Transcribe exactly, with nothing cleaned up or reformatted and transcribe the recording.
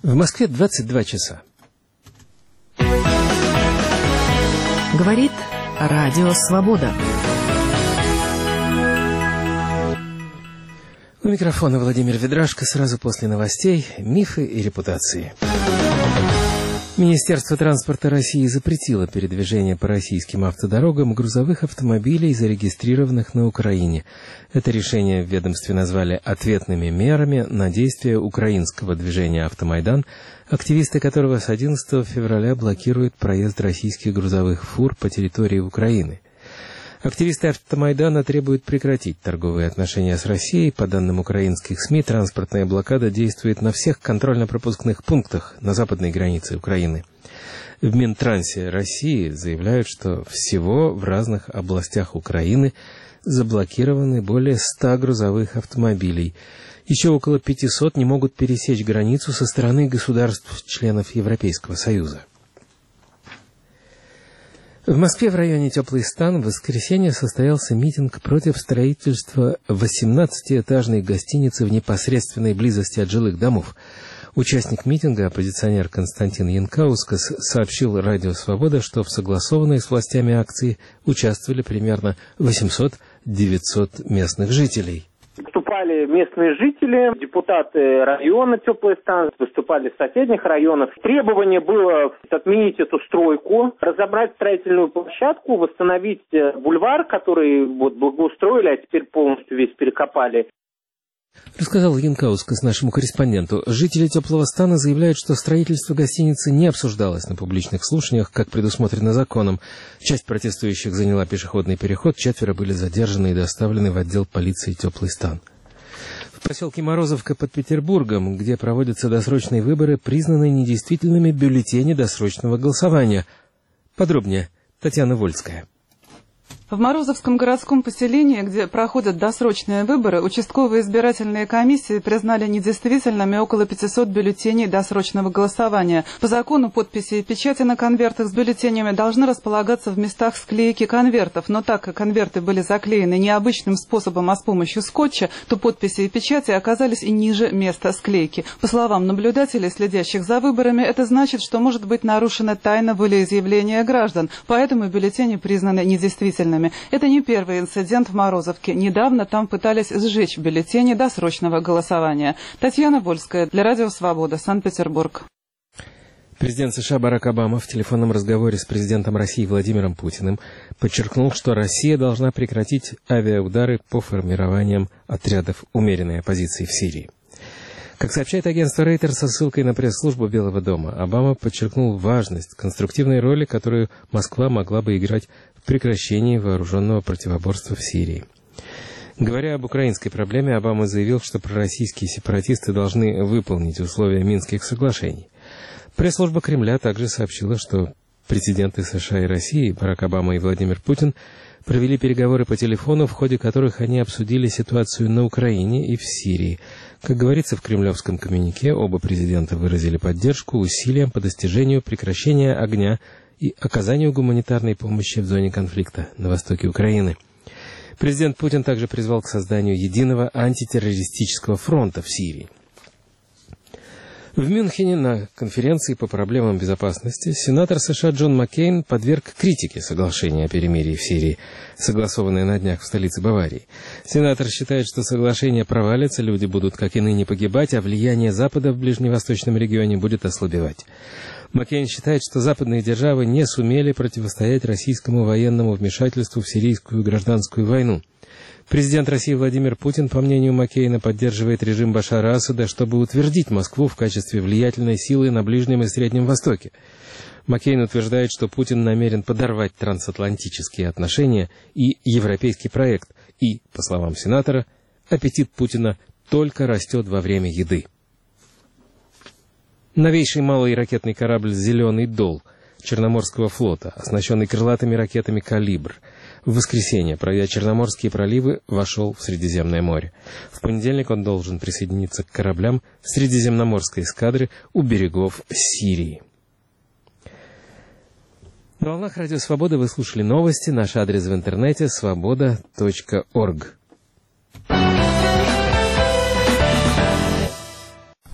В Москве двадцать два часа. Говорит Радио Свобода. У микрофона Владимир Ведрашко. Сразу после новостей «Мифы и репутации». Министерство транспорта России запретило передвижение по российским автодорогам грузовых автомобилей, зарегистрированных на Украине. Это решение в ведомстве назвали ответными мерами на действия украинского движения «Автомайдан», активисты которого с одиннадцатого февраля блокируют проезд российских грузовых фур по территории Украины. Активисты «Автомайдана» требуют прекратить торговые отношения с Россией. По данным украинских СМИ, транспортная блокада действует на всех контрольно-пропускных пунктах на западной границе Украины. В Минтрансе России заявляют, что всего в разных областях Украины заблокированы более ста грузовых автомобилей. Еще около пятисот не могут пересечь границу со стороны государств-членов Европейского Союза. В Москве в районе Теплый Стан в воскресенье состоялся митинг против строительства восемнадцатиэтажной гостиницы в непосредственной близости от жилых домов. Участник митинга, оппозиционер Константин Янкаускас, сообщил Радио Свобода, что в согласованной с властями акции участвовали примерно восемьсот-девятьсот местных жителей. Выступали местные жители, депутаты района Теплый Стан, выступали с соседних районов. Требование было отменить эту стройку, разобрать строительную площадку, восстановить бульвар, который вот благоустроили, а теперь полностью весь перекопали. Рассказал Янкаускас нашему корреспонденту. Жители Теплого Стана заявляют, что строительство гостиницы не обсуждалось на публичных слушаниях, как предусмотрено законом. Часть протестующих заняла пешеходный переход, четверо были задержаны и доставлены в отдел полиции Теплый Стан. В поселке Морозовка под Петербургом, где проводятся досрочные выборы, признаны недействительными бюллетени досрочного голосования. Подробнее Татьяна Вольская. В Морозовском городском поселении, где проходят досрочные выборы, участковые избирательные комиссии признали недействительными около пятисот бюллетеней досрочного голосования. По закону подписи и печати на конвертах с бюллетенями должны располагаться в местах склейки конвертов, но так как конверты были заклеены не обычным способом, а с помощью скотча, то подписи и печати оказались и ниже места склейки. По словам наблюдателей, следящих за выборами, это значит, что может быть нарушена тайна волеизъявления граждан, поэтому бюллетени признаны недействительными. Это не первый инцидент в Морозовке. Недавно там пытались сжечь бюллетени досрочного голосования. Татьяна Вольская для Радио Свобода, Санкт-Петербург. Президент США Барак Обама в телефонном разговоре с президентом России Владимиром Путиным подчеркнул, что Россия должна прекратить авиаудары по формированиям отрядов умеренной оппозиции в Сирии. Как сообщает агентство Reuters со ссылкой на пресс-службу Белого дома, Обама подчеркнул важность конструктивной роли, которую Москва могла бы играть в прекращении вооруженного противоборства в Сирии. Говоря об украинской проблеме, Обама заявил, что пророссийские сепаратисты должны выполнить условия Минских соглашений. Пресс-служба Кремля также сообщила, что президенты США и России Барак Обама и Владимир Путин провели переговоры по телефону, в ходе которых они обсудили ситуацию на Украине и в Сирии. Как говорится в кремлевском коммюнике, оба президента выразили поддержку усилиям по достижению прекращения огня и оказанию гуманитарной помощи в зоне конфликта на востоке Украины. Президент Путин также призвал к созданию единого антитеррористического фронта в Сирии. В Мюнхене на конференции по проблемам безопасности сенатор США Джон Маккейн подверг критике соглашение о перемирии в Сирии, согласованное на днях в столице Баварии. Сенатор считает, что соглашение провалится, люди будут, как и ныне, погибать, а влияние Запада в ближневосточном регионе будет ослабевать. Маккейн считает, что западные державы не сумели противостоять российскому военному вмешательству в сирийскую гражданскую войну. Президент России Владимир Путин, по мнению Маккейна, поддерживает режим Башара Асада, чтобы утвердить Москву в качестве влиятельной силы на Ближнем и Среднем Востоке. Маккейн утверждает, что Путин намерен подорвать трансатлантические отношения и европейский проект, и, по словам сенатора, аппетит Путина только растет во время еды. Новейший малый ракетный корабль «Зеленый дол» Черноморского флота, оснащенный крылатыми ракетами «Калибр», в воскресенье, пройдя Черноморские проливы, вошел в Средиземное море. В понедельник он должен присоединиться к кораблям Средиземноморской эскадры у берегов Сирии. На волнах Радио Свобода вы слушали новости. Наш адрес в интернете свобода точка орг.